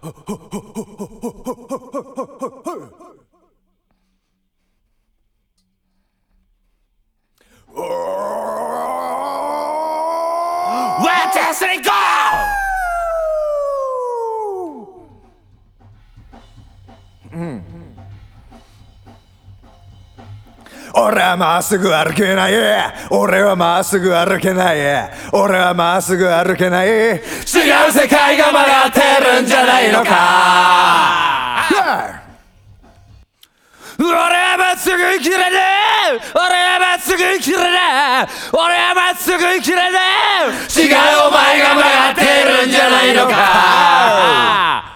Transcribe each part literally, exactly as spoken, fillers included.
Three, go! 俺はまっすぐ歩けない。俺はまっすぐ歩けない。俺はまっすぐ歩けない。違う世界が曲がってるんじゃないのか。俺はまっすぐ生きれねえ。俺はまっすぐ生きれねえ。俺はまっすぐ生きれねえ。違うお前が曲がってるんじゃないのか。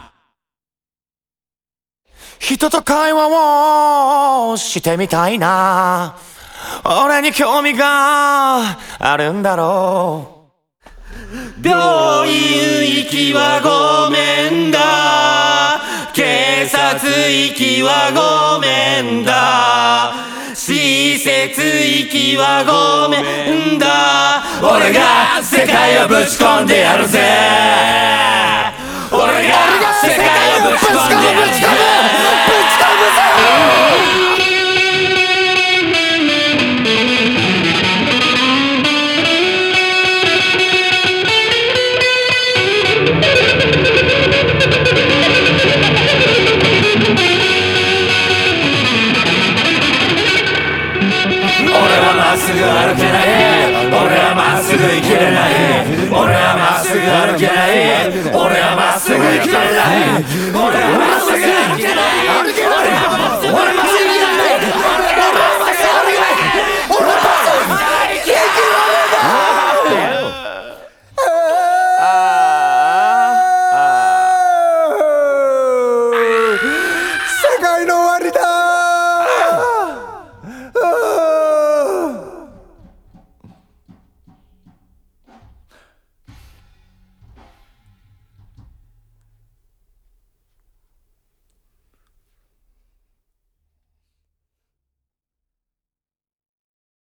人と会話をしてみたいな。俺に興味があるんだろう。病院行きはごめんだ。警察行きはごめんだ。施設行きはごめんだ。俺が世界をぶち込んでやるぜ。俺が世界をぶち込んでやるぜ。まっすぐ歩けない。俺はまっすぐ生きれない。俺はまっすぐ歩けない。俺はまっすぐ生きれない。俺は